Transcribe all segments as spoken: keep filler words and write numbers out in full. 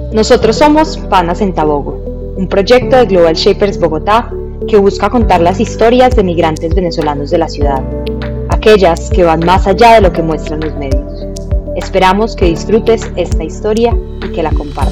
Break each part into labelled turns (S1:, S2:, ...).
S1: Nosotros somos Panas en Tabogo, un proyecto de Global Shapers Bogotá que busca contar las historias de migrantes venezolanos de la ciudad, aquellas que van más allá de lo que muestran los medios. Esperamos que disfrutes esta historia y que la compartas.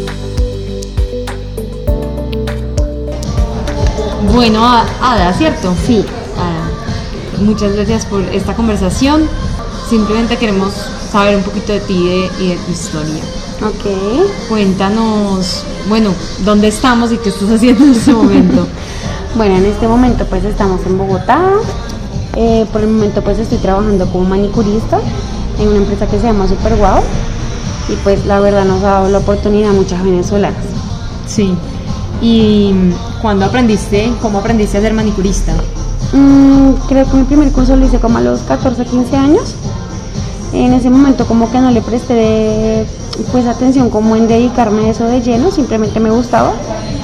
S2: Bueno, Ada, ¿cierto? Sí, Ada. Muchas gracias por esta conversación. Simplemente queremos saber un poquito de ti y de, y de tu historia.
S3: Ok.
S2: Cuéntanos, bueno, ¿dónde estamos y qué estás haciendo en este momento?
S3: Bueno, en este momento pues estamos en Bogotá. Eh, por el momento pues estoy trabajando como manicurista en una empresa que se llama Super Wow. Y pues la verdad nos ha dado la oportunidad a muchas venezolanas.
S2: Sí. ¿Y cuándo aprendiste, cómo aprendiste a ser manicurista?
S3: Mm, creo que mi primer curso lo hice como a los catorce, quince años. En ese momento como que no le presté pues atención como en dedicarme a eso de lleno, simplemente me gustaba.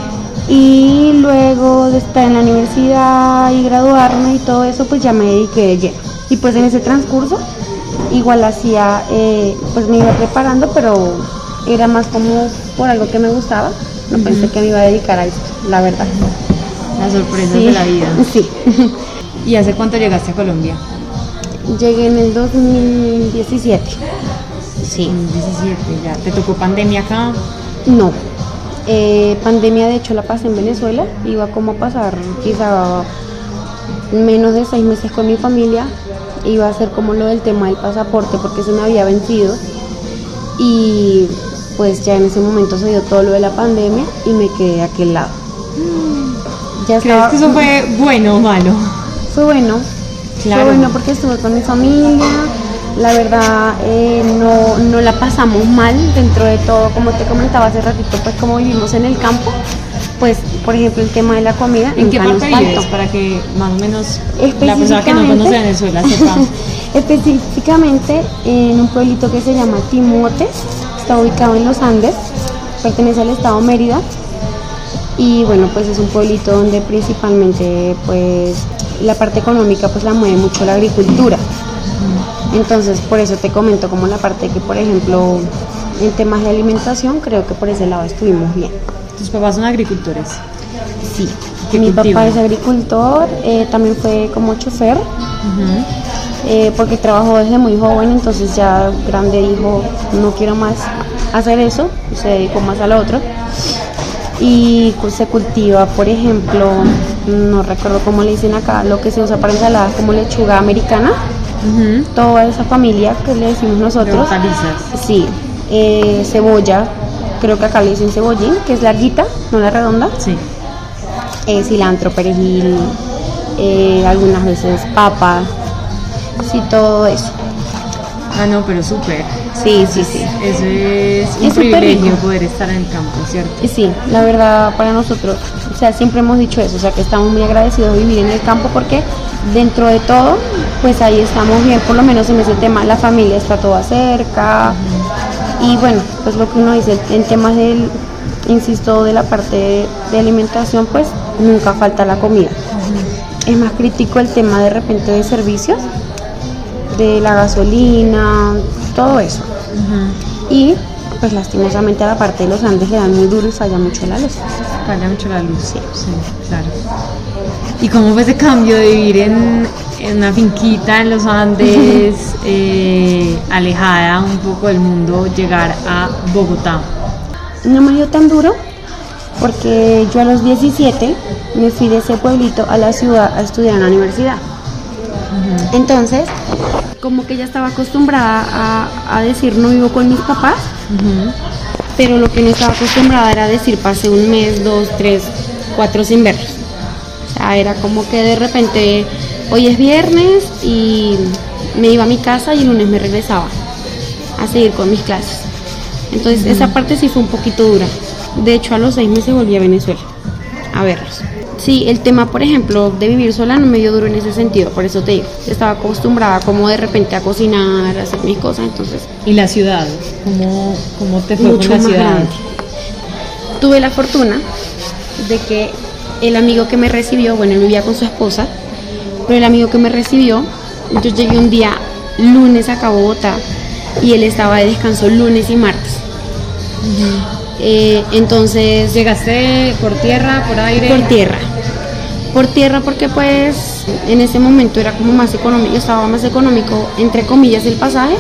S3: Y luego de estar en la universidad y graduarme y todo eso, pues ya me dediqué de lleno. Y pues en ese transcurso igual hacía, eh, pues me iba preparando, pero era más como por algo que me gustaba. No uh-huh. pensé que me iba a dedicar a esto, la verdad.
S2: Las sorpresas
S3: sí.
S2: de la vida.
S3: Sí.
S2: ¿Y hace cuánto llegaste a Colombia?
S3: Llegué en el dos mil diecisiete. Sí.
S2: dos mil diecisiete, ya. ¿Te tocó pandemia acá?
S3: No. Eh, pandemia de hecho la pasé en Venezuela. Iba como a pasar quizá menos de seis meses con mi familia. Iba a hacer como lo del tema del pasaporte porque se me había vencido. Y pues ya en ese momento se dio todo lo de la pandemia y me quedé de aquel lado.
S2: Ya ¿Crees estaba... que eso fue bueno o malo?
S3: Fue bueno.
S2: Claro.
S3: Fue bueno porque estuve con mi familia. La verdad eh, no, no la pasamos mal dentro de todo, como te comentaba hace ratito, pues como vivimos en el campo, pues por ejemplo el tema de la comida.
S2: ¿En qué parte vives? Para que más o menos la persona que no conoce Venezuela sepa.
S3: Específicamente en un pueblito que se llama Timotes, está ubicado en los Andes, pertenece al estado Mérida. Y bueno, pues es un pueblito donde principalmente pues la parte económica pues la mueve mucho la agricultura. Entonces por eso te comento como la parte que por ejemplo en temas de alimentación creo que por ese lado estuvimos bien.
S2: ¿Tus papás son agricultores?
S3: Sí,
S2: cultivan?
S3: mi papá es agricultor, eh, también fue como chofer, uh-huh. eh, porque trabajó desde muy joven, entonces ya grande dijo no quiero más hacer eso, se dedicó más a lo otro. Y se cultiva, por ejemplo, no recuerdo cómo le dicen acá, lo que se usa para ensaladas como lechuga americana, uh-huh. toda esa familia que le decimos nosotros.
S2: De hortalizas.
S3: Sí, eh, cebolla, creo que acá le dicen cebollín, que es larguita, no la redonda.
S2: Sí.
S3: Eh, cilantro, perejil, eh, algunas veces papa, sí, todo eso.
S2: Ah, no, pero súper.
S3: Sí, sí, sí.
S2: Eso es un
S3: es
S2: privilegio poder estar en el campo, ¿cierto?
S3: Sí, la verdad para nosotros, o sea, siempre hemos dicho eso, o sea, que estamos muy agradecidos de vivir en el campo porque dentro de todo, pues ahí estamos bien, por lo menos en ese tema, la familia está toda cerca. Uh-huh. Y bueno, pues lo que uno dice, en temas del, insisto, de la parte de, de alimentación, pues nunca falta la comida. Uh-huh. Es más crítico el tema de repente de servicios, de la gasolina, todo eso. Uh-huh. Y pues lastimosamente a la parte de los Andes le dan muy duro y falla mucho la luz.
S2: Falla mucho la luz, sí, sí, claro. ¿Y cómo fue ese cambio de vivir en, en una finquita en los Andes, eh, alejada un poco del mundo, llegar a Bogotá?
S3: No me dio tan duro porque yo a los diecisiete me fui de ese pueblito a la ciudad a estudiar en la universidad. Uh-huh. Entonces, como que ya estaba acostumbrada a, a decir no vivo con mis papás, uh-huh. pero lo que no estaba acostumbrada era decir pasé un mes, dos, tres, cuatro sin verlos. O sea, era como que de repente hoy es viernes y me iba a mi casa y el lunes me regresaba a seguir con mis clases. Entonces uh-huh. esa parte sí fue un poquito dura. De hecho a los seis meses volví a Venezuela a verlos. Sí, el tema, por ejemplo, de vivir sola no me dio duro en ese sentido, por eso te digo, estaba acostumbrada como de repente a cocinar, a hacer mis cosas, entonces...
S2: ¿Y la ciudad? ¿Cómo, cómo te fue
S3: mucho
S2: con la
S3: más
S2: ciudad?
S3: Grande. Tuve la fortuna de que el amigo que me recibió, bueno, él vivía con su esposa, pero el amigo que me recibió, yo llegué un día lunes acá a Bogotá y él estaba de descanso lunes y martes. Uh-huh. Eh, entonces...
S2: ¿Llegaste por tierra, por aire?
S3: Por tierra. Por tierra porque pues en ese momento era como más económico, estaba más económico, entre comillas, el pasaje.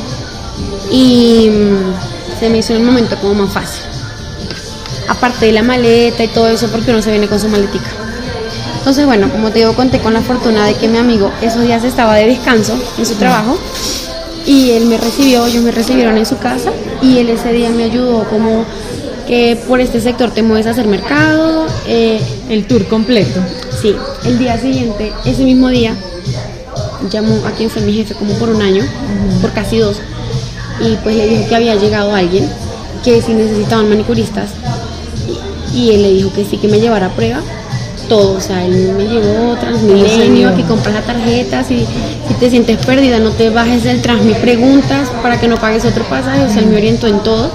S3: Y mmm, se me hizo en el momento como más fácil. Aparte de la maleta y todo eso, porque uno se viene con su maletica. Entonces, bueno, como te digo, conté con la fortuna de que mi amigo esos días estaba de descanso en su trabajo y él me recibió, ellos me recibieron en su casa y él ese día me ayudó como que por este sector te mueves a hacer mercado.
S2: Eh, el tour completo.
S3: Sí, el día siguiente, ese mismo día, llamó a quien fue mi jefe como por un año, uh-huh. por casi dos, y pues le dijo que había llegado alguien que si necesitaban manicuristas y, y él le dijo que sí, que me llevara a prueba todo, o sea, él me llevó Transmilenio, que compras la tarjeta, si, si te sientes perdida no te bajes del Transmi, preguntas para que no pagues otro pasaje, o sea, él me orientó en todo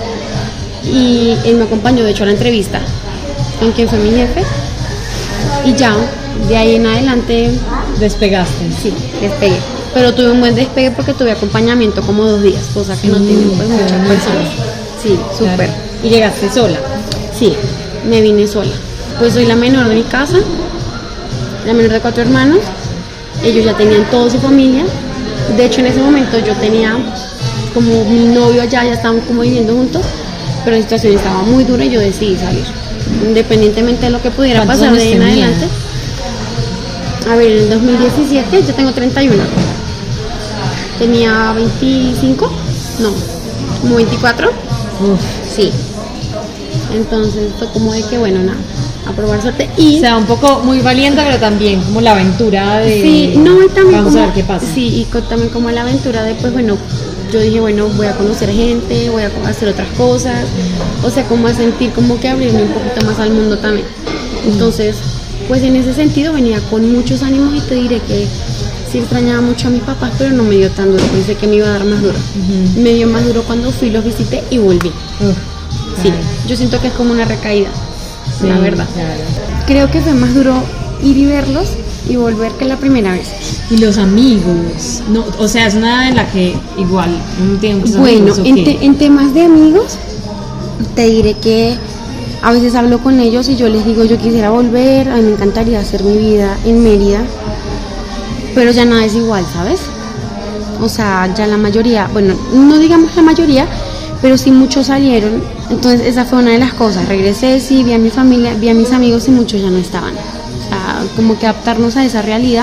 S3: y él me acompañó de hecho a la entrevista con quien fue mi jefe y ya, de ahí en adelante
S2: despegaste.
S3: Sí, despegué, pero tuve un buen despegue porque tuve acompañamiento como dos días, cosa que no
S2: mm,
S3: tienen pues muchas personas. Sí, súper.
S2: Claro. ¿Y llegaste sola?
S3: Sí, me vine sola. Pues soy la menor de mi casa, la menor de cuatro hermanos. Ellos ya tenían toda su familia. De hecho, en ese momento yo tenía como mi novio allá, ya estábamos como viviendo juntos, pero la situación estaba muy dura y yo decidí salir. Independientemente de lo que pudiera pasar de ahí en adelante. A ver, en el dos mil diecisiete yo tengo treinta y uno. Tenía veinticinco, no, como veinticuatro.
S2: Uf.
S3: Sí. Entonces fue como de que bueno, nada, a probar suerte. Y
S2: o sea, un poco muy valiente, pero también como la aventura de...
S3: Sí, no, y también
S2: vamos
S3: como,
S2: a ver qué pasa.
S3: Sí, y con, también como la aventura de pues bueno, yo dije bueno, voy a conocer gente, voy a hacer otras cosas, o sea, como a sentir como que abrirme un poquito más al mundo también. Entonces, pues en ese sentido venía con muchos ánimos y te diré que sí extrañaba mucho a mis papás, pero no me dio tan duro, pensé que me iba a dar más duro. Uh-huh. Me dio más duro cuando fui, los visité y volví. Uh. Sí, yo siento que es como una recaída, sí, la verdad. Claro. Creo que fue más duro ir y verlos y volver que la primera vez.
S2: Y los amigos, no, o sea, es una edad en la que igual uno tiene muchos
S3: bueno,
S2: amigos.
S3: Bueno, en, te, en temas de amigos, te diré que a veces hablo con ellos y yo les digo, yo quisiera volver, a mí me encantaría hacer mi vida en Mérida, pero ya nada es igual, ¿sabes? O sea, ya la mayoría, bueno, no digamos la mayoría, pero sí muchos salieron, entonces esa fue una de las cosas, regresé, sí, vi a mi familia, vi a mis amigos y muchos ya no estaban, o sea, como que adaptarnos a esa realidad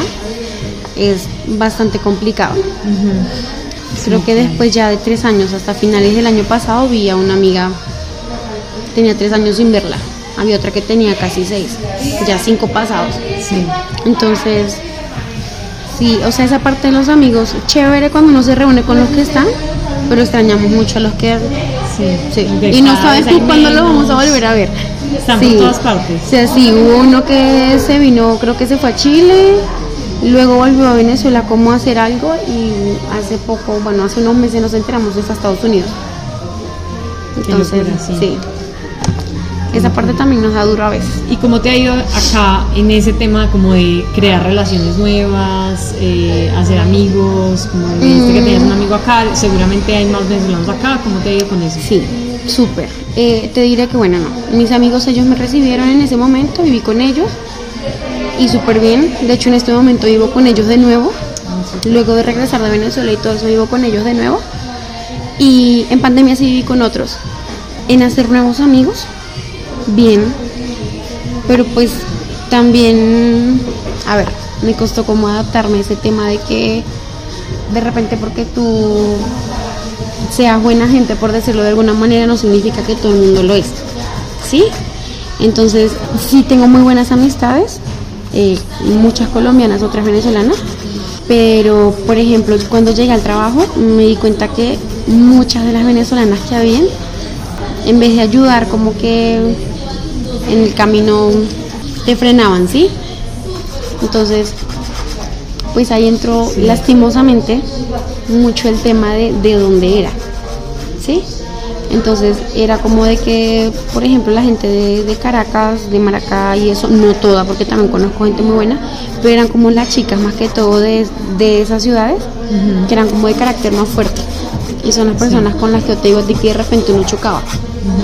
S3: es bastante complicado. Uh-huh. Creo sí, que claro. Después ya de tres años, hasta finales del año pasado, vi a una amiga, tenía tres años sin verla, había otra que tenía casi seis, ya cinco pasados,
S2: sí.
S3: Entonces, sí, o sea, esa parte de los amigos, chévere cuando uno se reúne con los que están, pero extrañamos mucho a los que
S2: sí,
S3: sí. Y no sabes ni cuándo lo vamos a volver a ver.
S2: Están
S3: sí.
S2: por todas partes.
S3: O sea, sí, hubo uno que se vino, creo que se fue a Chile, luego volvió a Venezuela como a hacer algo y hace poco, bueno, hace unos meses nos enteramos de Estados Unidos. Entonces, locura, sí. sí. Esa parte también nos da duro a veces.
S2: ¿Y cómo te ha ido acá en ese tema como de crear relaciones nuevas, eh, hacer amigos? Como dijiste mm. que tenías un amigo acá, seguramente hay más venezolanos acá, ¿cómo te ha ido con eso?
S3: Sí, súper. Eh, te diré que bueno, no, mis amigos ellos me recibieron en ese momento, viví con ellos y súper bien. De hecho en este momento vivo con ellos de nuevo, sí. Luego de regresar de Venezuela y todo eso vivo con ellos de nuevo. Y en pandemia sí viví con otros. En hacer nuevos amigos, bien, pero pues también, a ver, me costó como adaptarme a ese tema de que de repente porque tú seas buena gente, por decirlo de alguna manera, no significa que todo el mundo lo es, ¿sí? Entonces, sí tengo muy buenas amistades, eh, muchas colombianas, otras venezolanas, pero, por ejemplo, cuando llegué al trabajo me di cuenta que muchas de las venezolanas que habían, en vez de ayudar, como que en el camino te frenaban, ¿sí? Entonces, pues ahí entró sí. lastimosamente mucho el tema de, de dónde era, ¿sí? Entonces era como de que, por ejemplo, la gente de, de Caracas, de Maracay y eso, no toda, porque también conozco gente muy buena, pero eran como las chicas más que todo de, de esas ciudades, uh-huh. que eran como de carácter más fuerte. Y son las personas sí. con las que yo te digo a ti que de repente uno chocaba. Uh-huh.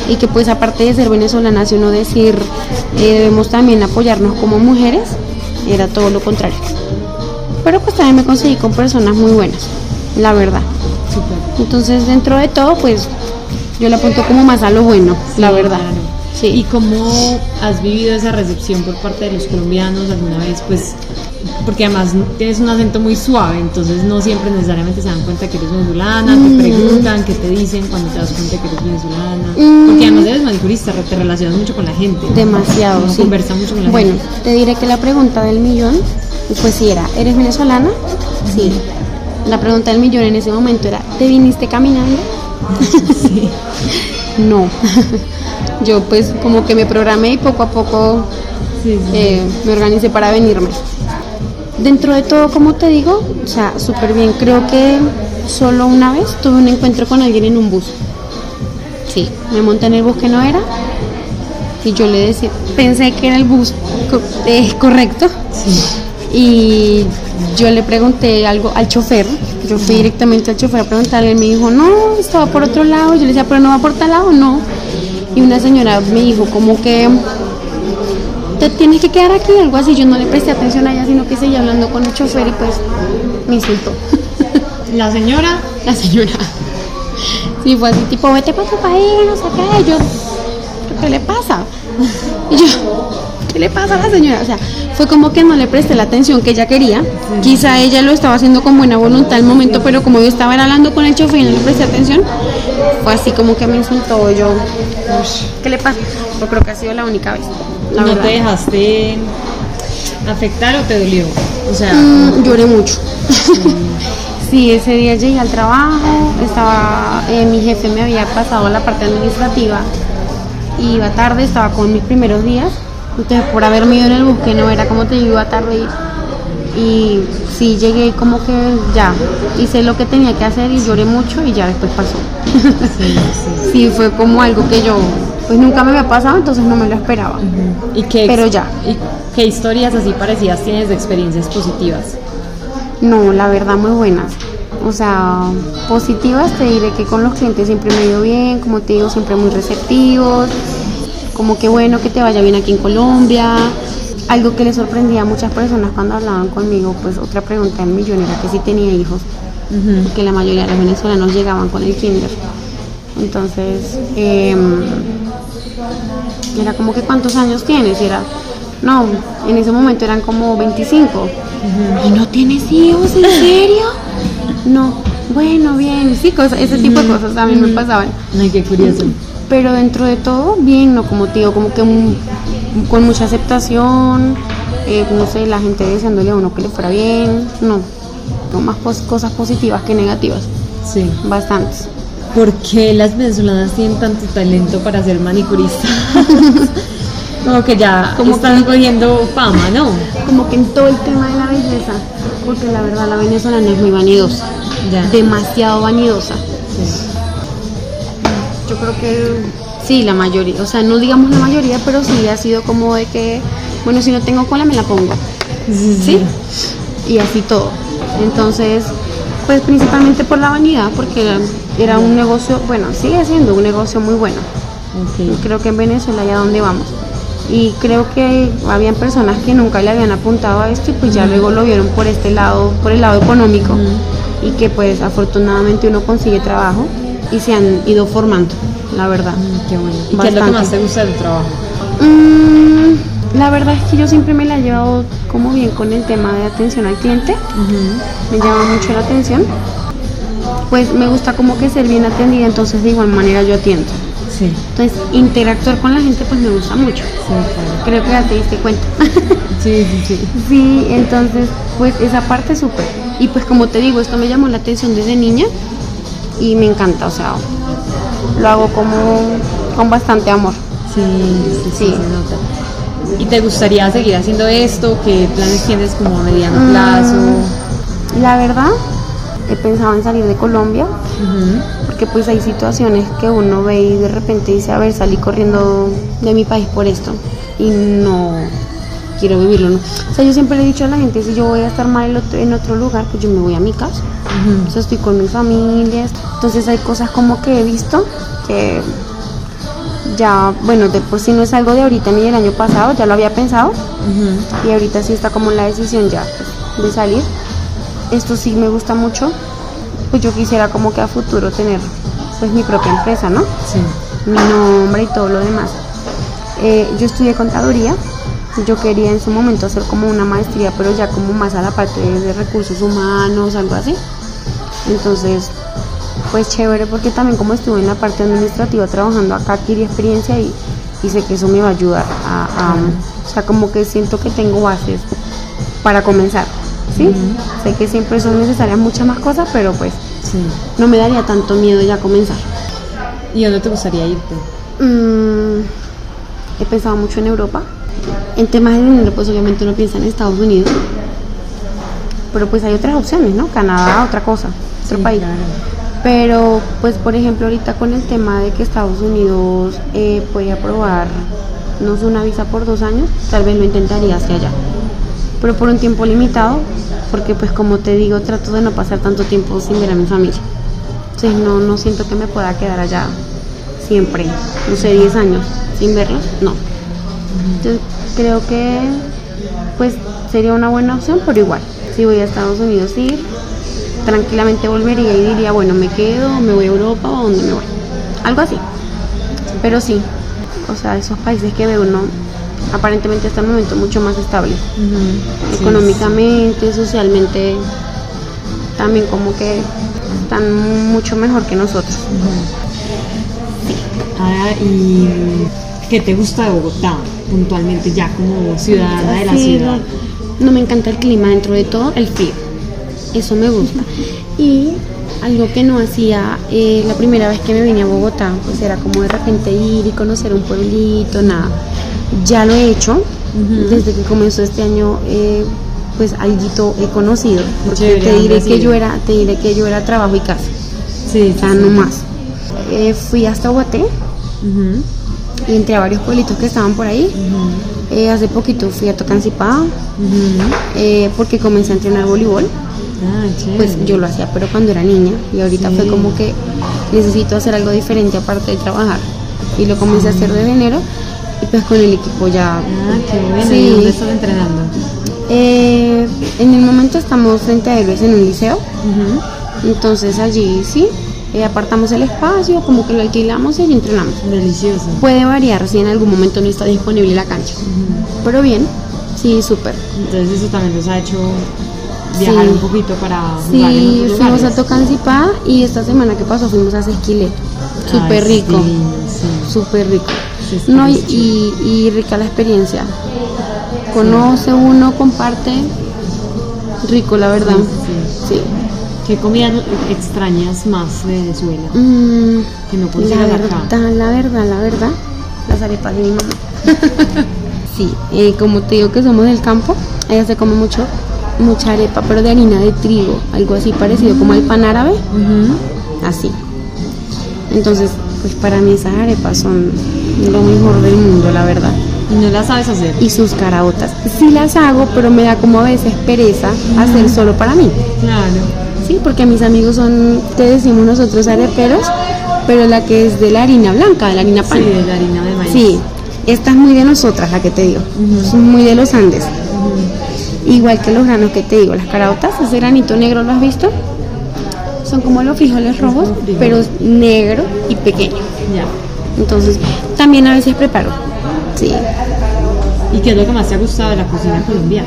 S3: y que pues aparte de ser venezolanas y uno decir eh, debemos también apoyarnos como mujeres, era todo lo contrario. Pero pues también me conseguí con personas muy buenas, la verdad.
S2: Súper.
S3: Entonces dentro de todo pues yo le apunto como más a lo bueno,
S2: Sí,
S3: la verdad.
S2: claro.
S3: Sí.
S2: ¿Y cómo has vivido esa recepción por parte de los colombianos alguna vez? Pues, porque además tienes un acento muy suave, entonces no siempre necesariamente se dan cuenta que eres venezolana,
S3: Mm.
S2: te preguntan, qué te dicen cuando te das cuenta que eres venezolana.
S3: Mm.
S2: Porque además eres manicurista, te relacionas mucho con la gente.
S3: Demasiado,
S2: Uno
S3: sí.
S2: conversa mucho con la
S3: Bueno,
S2: gente.
S3: te diré que la pregunta del millón, pues sí era, ¿eres venezolana? Sí. La pregunta del millón en ese momento era, ¿te viniste caminando?
S2: Sí.
S3: No. Yo pues como que me programé y poco a poco
S2: Sí, sí.
S3: eh, me organicé para venirme. Dentro de todo, como te digo, o sea, súper bien. Creo que solo una vez tuve un encuentro con alguien en un bus. Sí, me monté en el bus que no era y yo le decía, pensé que era el bus co- eh, correcto
S2: Sí.
S3: y yo le pregunté algo al chofer. Yo fui directamente al chofer a preguntarle, él me dijo, no, estaba por otro lado. Yo le decía, pero no va por tal lado, no. Y una señora me dijo como que te tienes que quedar aquí, algo así. Yo no le presté atención a ella, sino que seguía hablando con el chofer y pues me insultó.
S2: La señora,
S3: La señora. Sí, fue así, tipo, vete para tu país, no sé qué. Yo, ¿qué le pasa? Y yo, ¿qué le pasa a la señora? O sea, fue como que no le presté la atención que ella quería. Quizá ella lo estaba haciendo con buena voluntad al momento, pero como yo estaba hablando con el chofer y no le presté atención, fue así como que me insultó. Yo, ¿qué le pasa? Yo creo que ha sido la única vez. La
S2: ¿no
S3: verdad.
S2: te dejaste afectar o te dolió? O sea,
S3: Mm, lloré mucho. Sí, ese día llegué al trabajo, estaba, eh, mi jefe me había pasado la parte administrativa, iba tarde, estaba con mis primeros días, entonces por haberme ido en el bus que no era como te digo, iba tarde y, y sí llegué como que ya, hice lo que tenía que hacer y lloré mucho y ya después pasó.
S2: sí, sí.
S3: Sí, fue como algo que yo pues nunca me había pasado, entonces no me lo esperaba.
S2: ¿Y qué,
S3: Pero ya.
S2: ¿Y qué historias así parecidas tienes de experiencias positivas?
S3: No, la verdad muy buenas. O sea, positivas te diré que con los clientes siempre me ha ido bien, como te digo, siempre muy receptivos, como que bueno que te vaya bien aquí en Colombia. Algo que le sorprendía a muchas personas cuando hablaban conmigo, pues otra pregunta del millón era que si tenía hijos,
S2: Uh-huh.
S3: que la mayoría de los venezolanos llegaban con el kinder. Entonces, eh, era como que ¿cuántos años tienes? Y era, no, en ese momento eran como veinticinco.
S2: Uh-huh.
S3: ¿Y no tienes hijos? ¿En serio? No, bueno, bien, sí, cosas, ese tipo de cosas también me pasaban.
S2: Ay, qué curioso.
S3: Pero dentro de todo, bien, no, como te digo, como que un- con mucha aceptación, eh, no sé, la gente deseándole a uno que le fuera bien, no, no más pos- cosas positivas que negativas,
S2: Sí.
S3: bastantes.
S2: ¿Por qué las venezolanas tienen tanto talento para ser manicuristas? Como que ya
S3: Como
S2: están cogiendo fama, ¿no?
S3: Como que en todo el tema de la belleza, porque la verdad la venezolana es muy vanidosa,
S2: Ya.
S3: demasiado vanidosa.
S2: Sí.
S3: Yo creo que sí, la mayoría, o sea, no digamos la mayoría, pero sí ha sido como de que, bueno, si no tengo cola me la pongo,
S2: Sí,
S3: ¿sí? Y así todo. Entonces, pues principalmente por la vanidad, porque era, era un negocio, bueno, sigue siendo un negocio muy bueno.
S2: Ok.
S3: Creo que en Venezuela ya donde vamos. Y creo que habían personas que nunca le habían apuntado a esto y pues ya luego lo vieron por este lado, por el lado económico. Y que pues afortunadamente uno consigue trabajo y se han ido formando, la verdad.
S2: Mm, qué bueno. ¿Y qué es lo que
S3: Bastante.
S2: más te gusta del trabajo?
S3: Mm, la verdad es que yo siempre me la he llevado como bien con el tema de atención al cliente. Me llama mucho la atención. Pues me gusta como que ser bien atendida, entonces de igual manera yo atiendo.
S2: Sí,
S3: Entonces interactuar con la gente pues me gusta mucho.
S2: sí, claro.
S3: Creo que ya te diste cuenta.
S2: Sí, sí, sí.
S3: Sí, entonces pues esa parte súper. Y pues como te digo, esto me llamó la atención desde niña y me encanta, o sea, lo hago como con bastante amor.
S2: Sí, sí, sí,
S3: Sí.
S2: se nota. ¿Y te gustaría seguir haciendo esto? ¿Qué planes tienes como a mediano
S3: Mm.
S2: plazo?
S3: La verdad, he pensado en salir de Colombia,
S2: Ujú.
S3: porque pues hay situaciones que uno ve y de repente dice, a ver, salí corriendo de mi país por esto y no quiero vivirlo, ¿no? O sea, yo siempre le he dicho a la gente, si yo voy a estar mal en otro, en otro lugar, pues yo me voy a mi casa. O sea, estoy con mi familia. Entonces hay cosas como que he visto que ya, bueno, de por sí no es algo de ahorita ni del año pasado, ya lo había pensado. Uh-huh. Y ahorita sí está como la decisión ya pues, de salir. Esto sí me gusta mucho, pues yo quisiera como que a futuro tener pues mi propia empresa, ¿no?
S2: Sí.
S3: Mi nombre y todo lo demás. Eh, yo estudié contaduría, yo quería en su momento hacer como una maestría, pero ya como más a la parte de, de recursos humanos, algo así. Entonces, pues chévere, porque también como estuve en la parte administrativa trabajando acá, adquirí experiencia y, y sé que eso me va a ayudar a, a uh-huh. o sea, como que siento que tengo bases para comenzar, ¿sí? Uh-huh. Sé que siempre son necesarias muchas más cosas, pero pues sí. no me daría tanto miedo ya comenzar.
S2: ¿Y dónde te gustaría irte?
S3: Mm, he pensado mucho en Europa. En temas de dinero, pues obviamente uno piensa en Estados Unidos, pero pues hay otras opciones, ¿no? Canadá, otra cosa, otro sí, país. Claro. Pero, pues, por ejemplo, ahorita con el tema de que Estados Unidos eh, puede aprobar, no sé, una visa por dos años, tal vez lo intentaría hacia allá. Pero por un tiempo limitado, porque, pues, como te digo, trato de no pasar tanto tiempo sin ver a mi familia. Entonces, no, no siento que me pueda quedar allá siempre, no sé, diez años sin verlos, no. Entonces, creo que, pues, sería una buena opción, pero igual, si voy a Estados Unidos, ir. Tranquilamente volvería y diría, bueno, me quedo, me voy a Europa o a dónde me voy, algo así. Pero sí, o sea, esos países que ve uno aparentemente hasta el momento mucho más estable, uh-huh. económicamente, sí. socialmente, también como que están mucho mejor que nosotros.
S2: Uh-huh. Sí. Ah, ¿y qué te gusta de Bogotá puntualmente ya como ciudadana de la sí, ciudad?
S3: No, no me encanta el clima, dentro de todo el frío. Eso me gusta. Y algo que no hacía eh, la primera vez que me vine a Bogotá, pues era como de repente ir y conocer un pueblito, nada. Ya lo he hecho, uh-huh. desde que comenzó este año, eh, pues alguito he conocido. Porque Chévere, te diré que yo era, te diré que yo era trabajo y casa.
S2: Sí,
S3: o sea,
S2: sí,
S3: no
S2: sí.
S3: más. Eh, fui hasta Guaté uh-huh. y entré a varios pueblitos que estaban por ahí. Uh-huh. Eh, hace poquito fui a Tocancipá uh-huh. eh, porque comencé a entrenar voleibol.
S2: Ah,
S3: pues yo lo hacía pero cuando era niña y ahorita sí. fue como que necesito hacer algo diferente aparte de trabajar y lo comencé sí. a hacer desde enero y pues con el equipo ya.
S2: Ah, qué bueno.
S3: Sí.
S2: ¿Y dónde estás entrenando?
S3: Eh, en el momento estamos frente a Héroes en un liceo, uh-huh. entonces allí sí eh, apartamos el espacio, como que lo alquilamos y entrenamos.
S2: Delicioso.
S3: Puede variar si en algún momento no está disponible la cancha, uh-huh. pero bien, sí, súper.
S2: Entonces eso también nos ha hecho viajar sí. un poquito para jugar
S3: sí,
S2: en otros
S3: fuimos
S2: lugares.
S3: a Tocancipá y esta semana que pasó fuimos a Sesquilé. Súper rico,
S2: sí, sí.
S3: súper rico.
S2: Sí,
S3: no, y, y, y rica la experiencia. Conoce sí. uno, comparte, rico la verdad.
S2: Sí, sí.
S3: sí.
S2: ¿Qué comida extrañas más de Venezuela?
S3: Mm,
S2: que no puedes
S3: la
S2: ir
S3: verdad,
S2: acá.
S3: La verdad, la verdad, las arepas de mi mamá. sí, eh, como te digo que somos del campo, ella se come mucho. Mucha arepa, pero de harina de trigo, algo así parecido uh-huh. como el pan árabe, uh-huh. así. Entonces, pues para mí esas arepas son lo mejor del mundo, la verdad.
S2: ¿Y no las sabes hacer?
S3: Y sus caraotas. Sí las hago, pero me da como a veces pereza uh-huh. hacer solo para mí.
S2: Claro.
S3: Sí, porque mis amigos son, te decimos nosotros areperos, pero la que es de la harina blanca, de la harina pan.
S2: Sí, de la harina de maíz.
S3: Sí, esta es muy de nosotras, la que te digo. Uh-huh. Son muy de los Andes.
S2: Uh-huh.
S3: Igual que los granos que te digo, las caraotas, ese granito negro, ¿lo has visto? Son como los frijoles rojos, frijol. pero negro y pequeño.
S2: Ya.
S3: Entonces, también a veces preparo. Sí.
S2: ¿Y qué es lo que más te ha gustado de la cocina colombiana?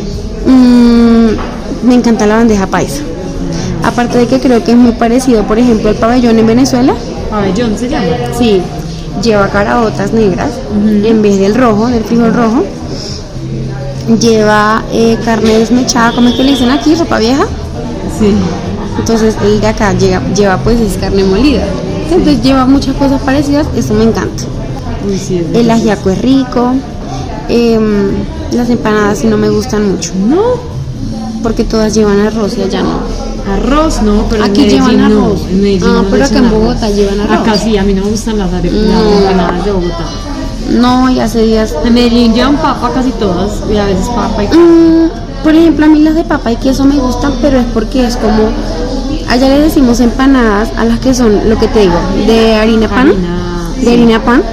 S3: Mm, me encanta la bandeja paisa. Mm. Aparte de que creo que es muy parecido, por ejemplo, al pabellón en Venezuela.
S2: ¿Pabellón se llama?
S3: Sí. Lleva caraotas negras uh-huh. en vez del rojo, del frijol rojo. Lleva eh, carne desmechada, ¿cómo es que le dicen aquí? ¿Ropa vieja?
S2: Sí.
S3: Entonces el de acá lleva, lleva pues es carne molida. Entonces sí. lleva muchas cosas parecidas, eso me encanta.
S2: Uy, sí, es
S3: el ajiaco es rico, eh, las empanadas sí no me gustan mucho.
S2: ¿No?
S3: Porque todas llevan arroz y allá no.
S2: Arroz no, pero
S3: aquí
S2: en
S3: llevan arroz.
S2: No, en Medellín
S3: ah,
S2: no
S3: pero acá en Bogotá
S2: arroz.
S3: llevan arroz.
S2: Acá sí, a mí no me gustan las arepas,
S3: no.
S2: las empanadas de Bogotá.
S3: No, y hace días.
S2: En Medellín llevan papa casi todas, y a veces papa y
S3: mm, por ejemplo, a mí las de papa y queso me gustan, pero es porque es como. Allá le decimos empanadas a las que son, lo que te digo, de harina pan. Harina,
S2: de
S3: sí. harina pan.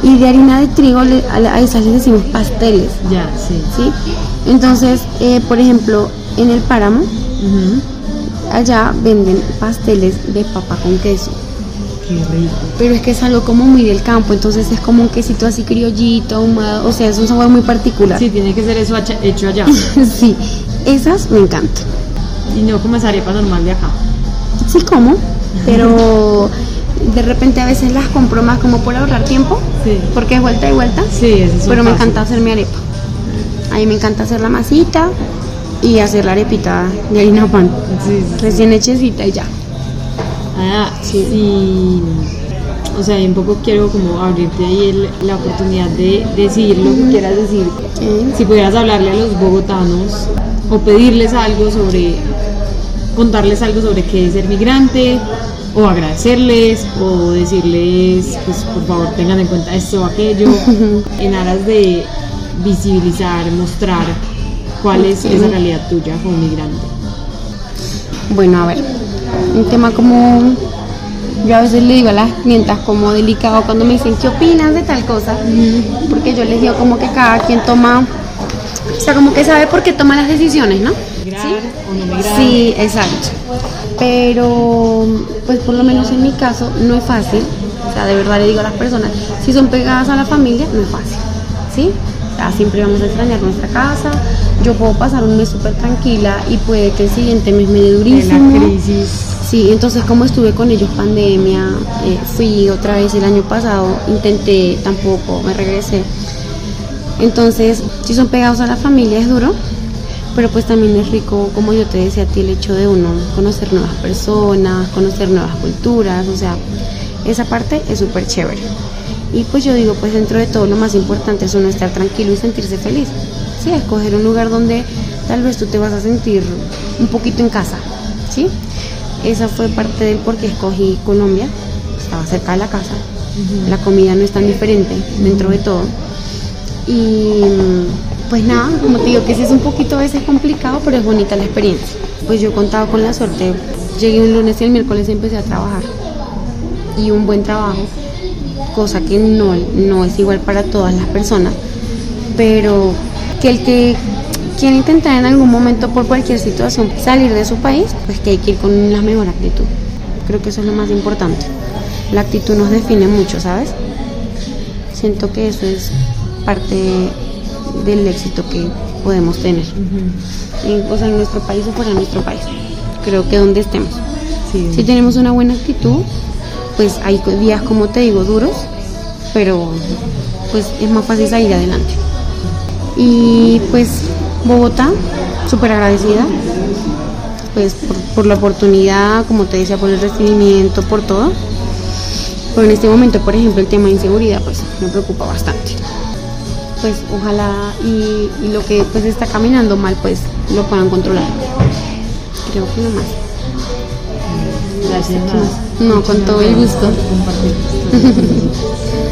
S3: Y de harina de trigo le, a, a esas les decimos pasteles.
S2: Ya, sí.
S3: ¿Sí? Entonces, eh, por ejemplo, en el páramo,
S2: Uh-huh.
S3: allá venden pasteles de papa con queso.
S2: Qué rico.
S3: Pero es que es algo como muy del campo, entonces es como un quesito así criollito, ahumado, o sea, es un sabor muy particular.
S2: Sí, tiene que ser eso hacha- hecho allá.
S3: Sí, esas me encantan.
S2: Y no como esa arepa normal de acá.
S3: Sí como, pero de repente a veces las compro más como por ahorrar tiempo,
S2: Sí.
S3: porque es vuelta y vuelta.
S2: Sí, eso es
S3: Pero me
S2: fácil.
S3: encanta hacer mi arepa. A mí me encanta hacer la masita y hacer la arepita de harina pan,
S2: Sí, sí.
S3: recién hechecita y ya.
S2: Ah,
S3: Sí.
S2: y o sea, y un poco quiero como abrirte ahí el- la oportunidad de decir lo que quieras decir.
S3: Sí.
S2: Si pudieras hablarle a los bogotanos o pedirles algo sobre, contarles algo sobre qué es ser migrante, o agradecerles, o decirles, pues por favor tengan en cuenta esto o aquello, en aras de visibilizar, mostrar cuál es esa realidad tuya como migrante.
S3: Bueno, a ver, un tema como yo a veces le digo a las clientas como delicado cuando me dicen ¿qué opinas de tal cosa? Porque yo les digo como que cada quien toma, o sea, como que sabe por qué toma las decisiones, ¿no?
S2: Migrar
S3: ¿Sí?
S2: o no migrar.
S3: Sí, exacto. Pero, pues por lo menos en mi caso no es fácil. O sea, de verdad le digo a las personas, si son pegadas a la familia, no es fácil, ¿sí? O sea, siempre vamos a extrañar nuestra casa. Yo puedo pasar un mes súper tranquila y puede que el siguiente mes me dé
S2: De
S3: durísimo.
S2: la crisis.
S3: Sí, entonces como estuve con ellos pandemia, eh, fui otra vez el año pasado, intenté, tampoco, me regresé. Entonces, si son pegados a la familia es duro, pero pues también es rico, como yo te decía a ti, el hecho de uno conocer nuevas personas, conocer nuevas culturas, o sea, esa parte es súper chévere. Y pues yo digo, pues dentro de todo lo más importante es uno estar tranquilo y sentirse feliz. Sí, escoger un lugar donde tal vez tú te vas a sentir un poquito en casa, ¿sí? Esa fue parte del por qué escogí Colombia, estaba cerca de la casa, la comida no es tan diferente dentro de todo. Y pues nada, como te digo que sí es un poquito a veces complicado, pero es bonita la experiencia. Pues yo he contado con la suerte, llegué un lunes y el miércoles empecé a trabajar, y un buen trabajo, cosa que no, no es igual para todas las personas, pero que el que quiere intentar en algún momento por cualquier situación salir de su país, pues que hay que ir con la mejor actitud. Creo que eso es lo más importante. La actitud nos define mucho, ¿sabes? Siento que eso es parte del éxito que podemos tener, en, o sea, en nuestro país o fuera de nuestro país. Creo que donde estemos,
S2: Sí.
S3: si tenemos una buena actitud, pues hay días, como te digo, duros, pero pues es más fácil salir adelante. Y pues Bogotá, súper agradecida, pues por, por la oportunidad, como te decía, por el recibimiento, por todo. Pero en este momento, por ejemplo, el tema de inseguridad, pues me preocupa bastante. Pues ojalá y, y lo que pues está caminando mal, pues lo puedan controlar. Creo que no más.
S2: Gracias.
S3: No, con todo el gusto.
S2: Compartir.